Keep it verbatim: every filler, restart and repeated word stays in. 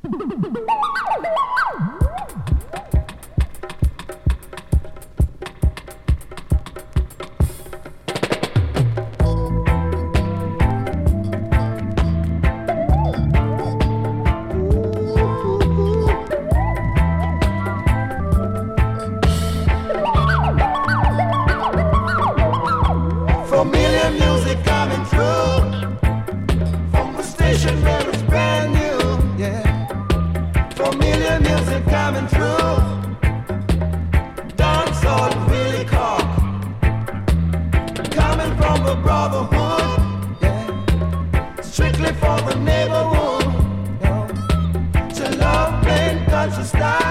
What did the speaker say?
Familiar music coming through from the station where it's brand new, yeah. Familiar music coming through, dancehall really cock, coming from the brotherhood, yeah. Strictly for the neighborhood, yeah. To love plain country style.